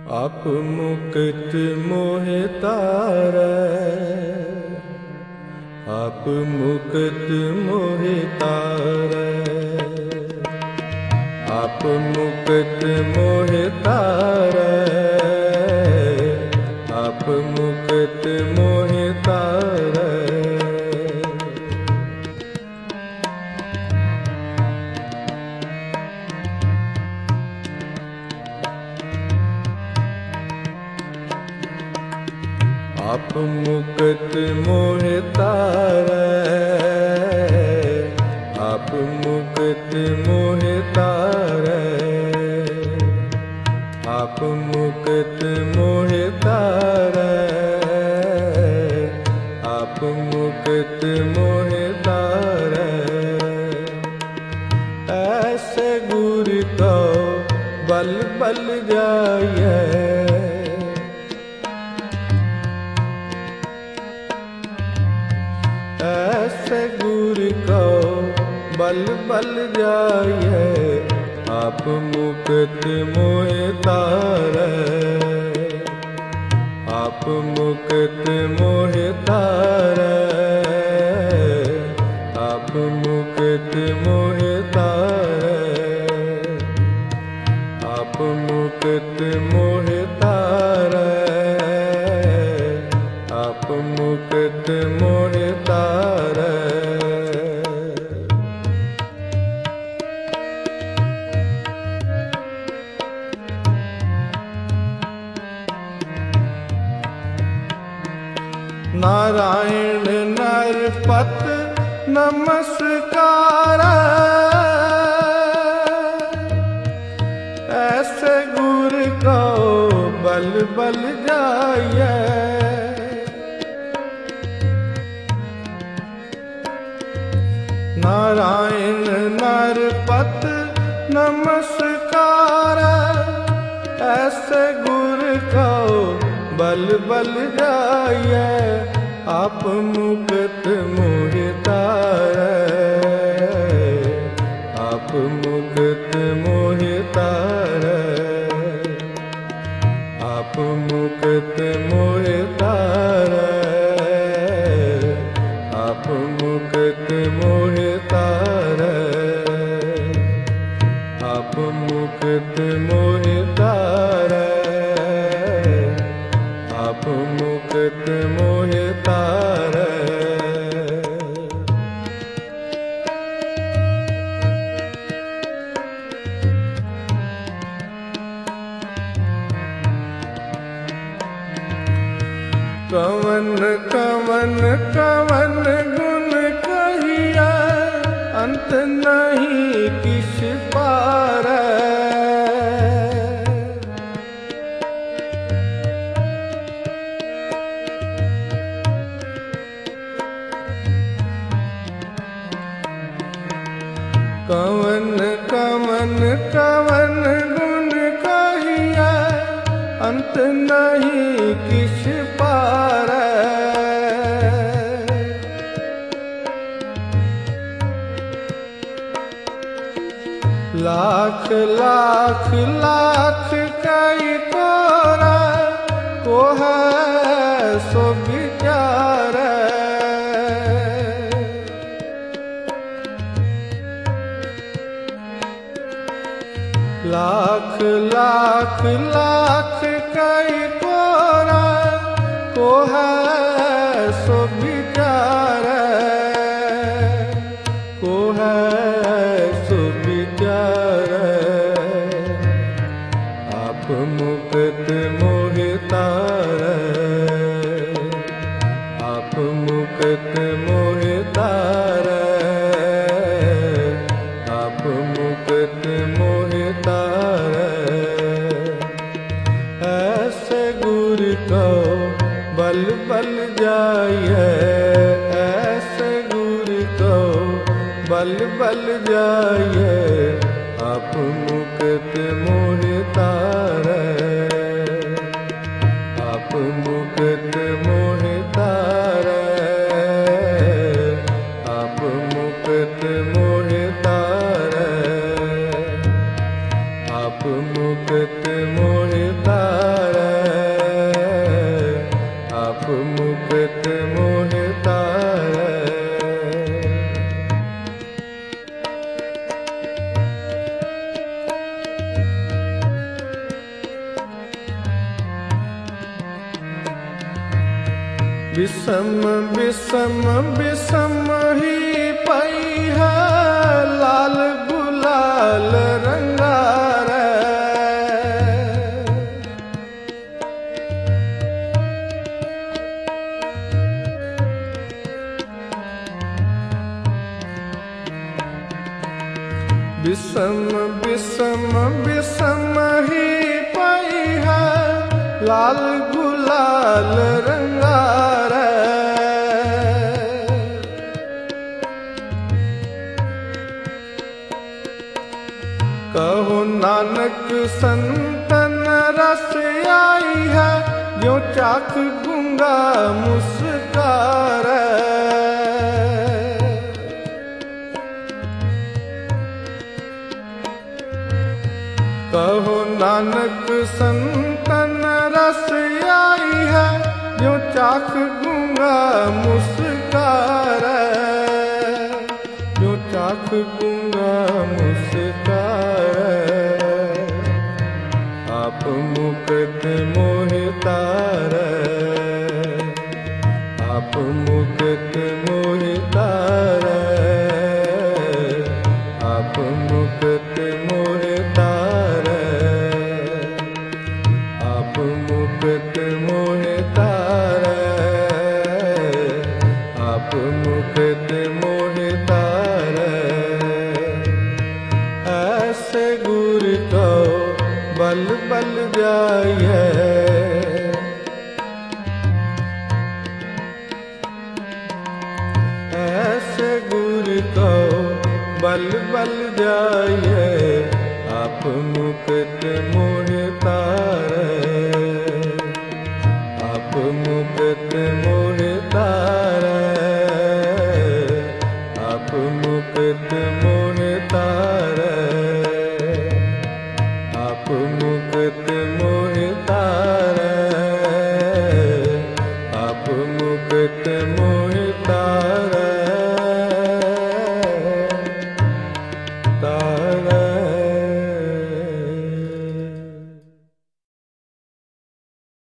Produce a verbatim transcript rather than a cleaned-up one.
आप मुक्त मोहि तारै, आप मुक्त मोहि तारै, आप मुक्त मोहि तारै, आप मुक्त मोहि तारै। आप मुक्त मोहि तारै, आप मुक्त मोहि तारै, आप मुक्त मोहि तारै, आप मुक्त मोहि तारै। ऐसे गुर को बल बल जाइए, ऐसे गुर को बल बल जाइए। आप मुक्त मोहि तारै, आप मुक्त मोहि तारै, आप मुक्त मोहि तारै, आप मुक्त मोहि तारै, आप मुक्त मोहि तारै। नारायण नरपत नमस्कार, ऐसे गुर को बल बल जाइए। नारायण नरपत नमस्कार, ऐसे गुर को बल बल जाइए। आप मुक्त मोहि तारै, आप मुक्त मोहि तारै, आप मुक्त मोहि तारै, आप मुक्त मोहि तारै, आप मुक्त मोहि तारै, आप मुक्त मोहि तारै। कवन कवन कवन गुण कहिए, अंत नहीं किस पारै। कवन कवन कवन गुण कहिए, अंत नहीं किस पारै। लाख लाख लाख कई कोरा, को है सो विचारै। लाख लाख लाख कई कोरा, को है सो विचारै, को है सो विचारै। आप मुक्त मोहि तारै, आप मुक्त मोहि तारै, आप मुक्त मोहि तारै। ऐसे गुर को बल बल जाइए, ऐसे गुर को बल बल जाइए। आप मुक्त मोहि तारै, आप मुक्त मोहि तारै, आप मुक्त मोहि तारै, आप मुक्त मोहि तारै। विषम विषम विषम ही पई है लाल गुलाल रंगा रे। विषम विषम विषम ही पई है लाल गुलाल रंगा रे। कहो नानक संतन रस आई है जो चाक गूंगा मुस्कार। कहो नानक संतन रस आई है जो चाक गूंगा मुस्कार। जो चाक गूंगा मुस्कार। आप मुकुट मोहितार। आप मुकुट मोहितार। आप मुकुट मोहितार। आप मुकुट मोहितार। आप मुकुट मोहितार। ऐसे गुर को बल बल जाइए। ऐसे गुर को बल बल जाइए। आप मुकुट मोहितार। आप मुकुट मोहितार। आप मुकुट मोहितार। आप मुकुट मोहितार। आप मुकुट मोहितार।